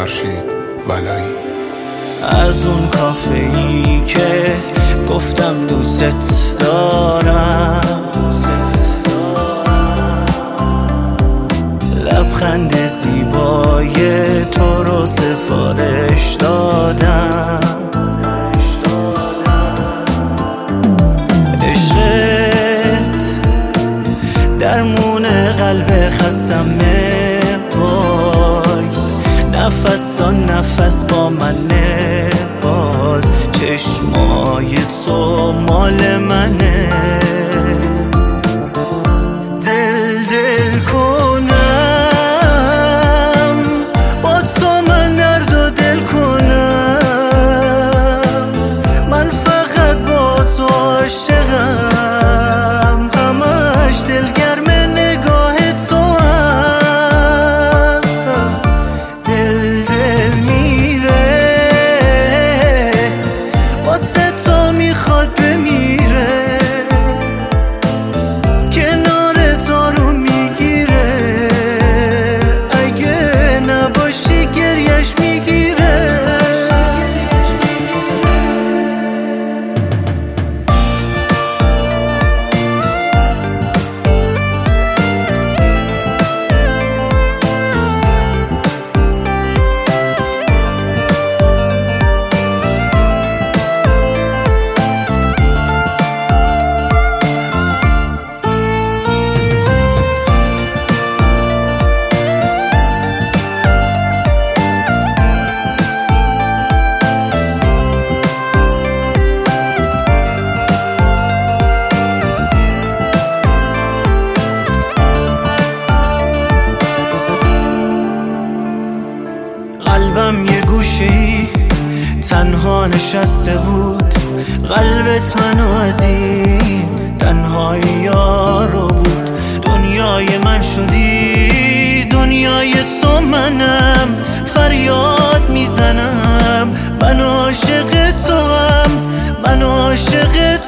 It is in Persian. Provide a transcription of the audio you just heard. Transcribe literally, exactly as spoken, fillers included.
فرشید ولایی. از اون کافه ای که گفتم دوست دارم، لبخند زیبای تو رو سفارش دادم. عشقت درمون قلب خستم، وای نفس تا نفس با منه، باز چشمای تو مال منه. دل دل کنم با تو، من درد و دل کنم، من فقط با تو عاشقم، همش دلگرم نگاه تو هم. دل دل میره واسه تو، میخواد بمیره، کنار تو رو میگیره، اگه نباشی گریش میگیره. قلبم یه گوشه‌ای تنها نشسته بود، قلبت منو از این تنهایی یارو بود. دنیای من شدی، دنیای تو منم، فریاد میزنم من عاشق تو هم، من عاشق